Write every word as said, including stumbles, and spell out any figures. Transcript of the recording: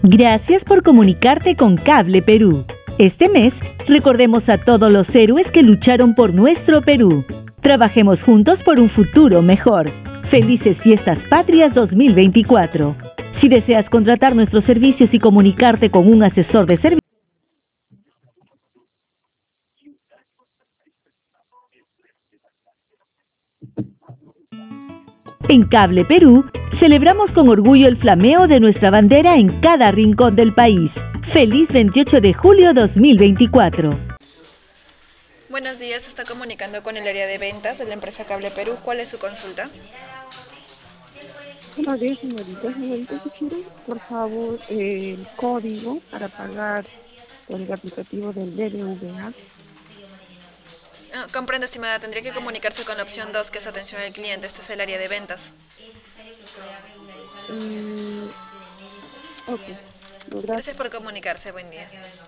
Gracias por comunicarte con Cable Perú. Este mes, recordemos a todos los héroes que lucharon por nuestro Perú. Trabajemos juntos por un futuro mejor. Felices Fiestas Patrias dos mil veinticuatro. Si deseas contratar nuestros servicios y comunicarte con un asesor de servicio, en Cable Perú, celebramos con orgullo el flameo de nuestra bandera en cada rincón del país. Feliz veintiocho de julio dos mil veinticuatro. Buenos días, se está comunicando con el área de ventas de la empresa Cable Perú. ¿Cuál es su consulta? Buenos días, señorita. Señorita, si quiere, por favor, eh, el código para pagar por el aplicativo del B B V A. Ah, comprendo, estimada. Tendría que comunicarse con la opción dos, que es atención al cliente. Este es el área de ventas. Mm, ok, no, Gracias gracias. por comunicarse. Buen día.